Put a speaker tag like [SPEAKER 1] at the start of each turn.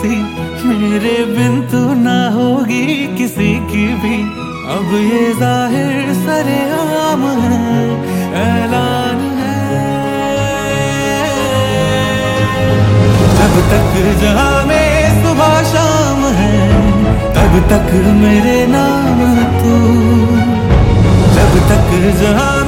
[SPEAKER 1] सी, मेरे बिन तू ना होगी किसी की भी। अब ये जाहिर सरेआम है, ऐलान है। जब तक जहां में सुबह शाम है, तब तक मेरे नाम तू। जब तक जहां